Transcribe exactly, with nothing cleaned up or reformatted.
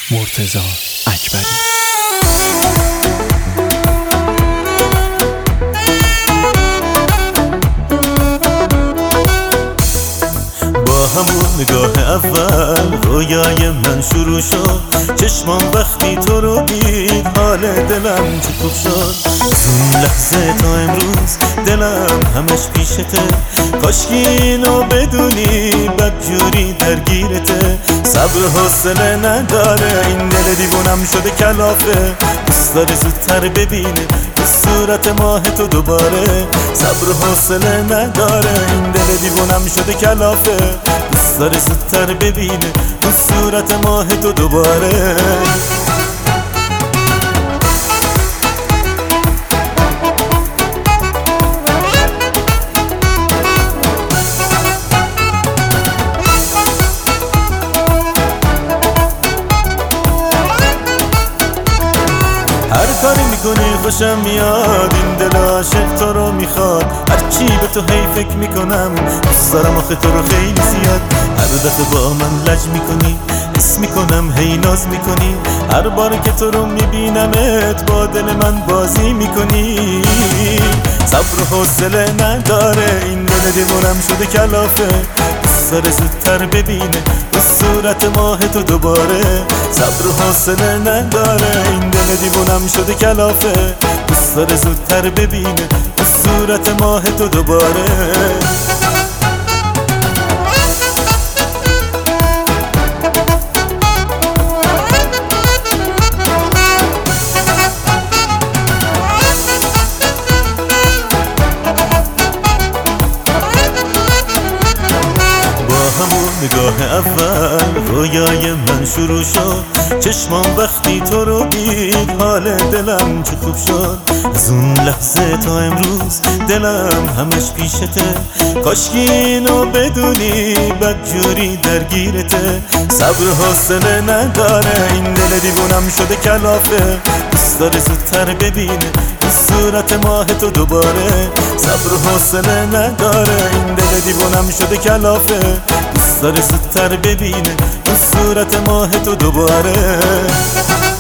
مرتضی اکبری. با همون نگاه اول رویای من شروع شد، چشمام وقتی تو رو دید حال دلم چه خوب شد. از اون لحظه تا امروز دلم همش پیشته، کاشکی اینو بدونی بدجوری درگیرته. صبر و حوصله نداره این دل دیوونم شده کلافه، دوست داره زودتر ببینه صورت ماه تو دوباره. صبر و حوصله نداره این دل دیوونم شده کلافه، دوست داره زودتر ببینه اون صورت ماه تو دوباره. هر کاری میکنی خوشم میاد، این دل عاشق تو رو میخواد. هرچی به تو هی فکر میکنم، دوست دارم آخه تو رو خیلی زیاد. هر دفعه با من لج میکنی، حس میکنم هی ناز میکنی. هر بار که تو رو میبینمت با دل من بازی میکنی. صبر و حوصله نداره این دل دیوونم شده کلافه، دوست داره زودتر ببینه به صورت ماه تو دوباره. صبر و حوصله نداره این دل دیوونم شده کلافه، دوست داره زودتر ببینه به صورت ماه تو دوباره. همون نگاه اول رویای من شروع شد، چشمام وقتی تو رو دید حال دلم چه خوب شد. از اون لحظه تا امروز دلم همش پیشته، کاشکی اینو بدونی بدجوری درگیرته. صبر و حوصله نداره این دل دیوونم شده کلافه، دوست داره زودتر ببینه این صورت ماه تو دوباره. صبر و حوصله نداره این دل دیوونم شده کلافه، دوست داره زودتر ببینه اون صورت ماه تو دوباره.